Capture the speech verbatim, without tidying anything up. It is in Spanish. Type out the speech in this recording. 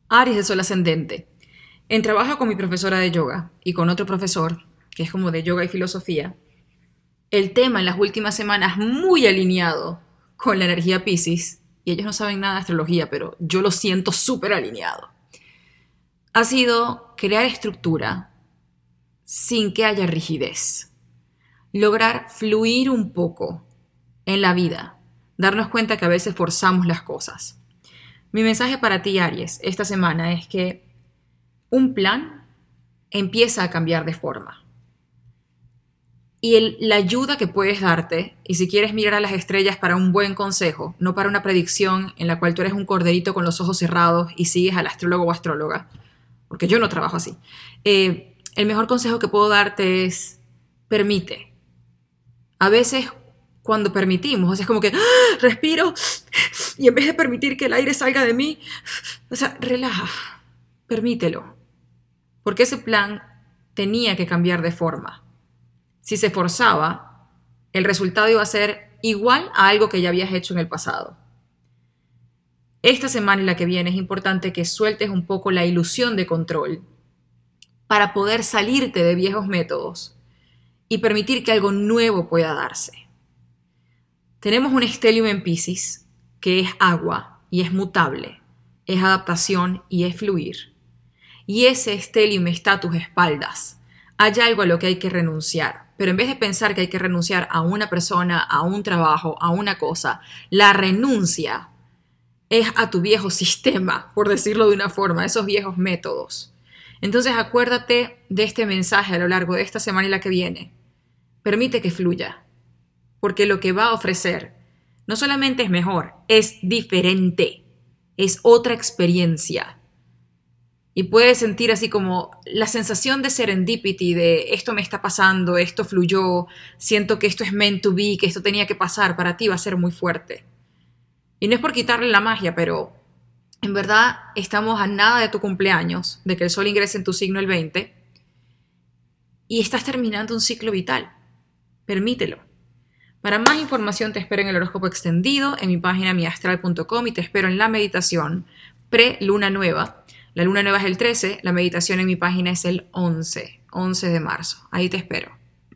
Aries de sol ascendente. En trabajo con mi profesora de yoga y con otro profesor, que es como de yoga y filosofía, el tema en las últimas semanas muy alineado con la energía Piscis, y ellos no saben nada de astrología, pero yo lo siento súper alineado, ha sido crear estructura sin que haya rigidez. Lograr fluir un poco en la vida, darnos cuenta que a veces forzamos las cosas. Mi mensaje para ti, Aries, esta semana es que un plan empieza a cambiar de forma. Y el, la ayuda que puedes darte, y si quieres mirar a las estrellas para un buen consejo, no para una predicción en la cual tú eres un corderito con los ojos cerrados y sigues al astrólogo o astróloga, porque yo no trabajo así, eh, el mejor consejo que puedo darte es permite. A veces cuando permitimos, o sea, es como que ¡ah! Respiro y en vez de permitir que el aire salga de mí, o sea, relaja, permítelo, porque ese plan tenía que cambiar de forma. Si se forzaba, el resultado iba a ser igual a algo que ya habías hecho en el pasado. Esta semana y la que viene es importante que sueltes un poco la ilusión de control para poder salirte de viejos métodos y permitir que algo nuevo pueda darse. Tenemos un stellium en Piscis que es agua y es mutable, es adaptación y es fluir. Y ese stellium está a tus espaldas. Hay algo a lo que hay que renunciar, pero en vez de pensar que hay que renunciar a una persona, a un trabajo, a una cosa, la renuncia es a tu viejo sistema, por decirlo de una forma, esos viejos métodos. Entonces acuérdate de este mensaje a lo largo de esta semana y la que viene. Permite que fluya, porque lo que va a ofrecer no solamente es mejor, es diferente, es otra experiencia. Y puedes sentir así como la sensación de serendipity, de esto me está pasando, esto fluyó, siento que esto es meant to be, que esto tenía que pasar, para ti va a ser muy fuerte. Y no es por quitarle la magia, pero en verdad estamos a nada de tu cumpleaños, de que el sol ingrese en tu signo el veinte, y estás terminando un ciclo vital. Permítelo. Para más información te espero en el horóscopo extendido, en mi página mi astral punto com, y te espero en la meditación pre-luna nueva. La luna nueva es el trece, la meditación en mi página es el once, once de marzo. Ahí te espero.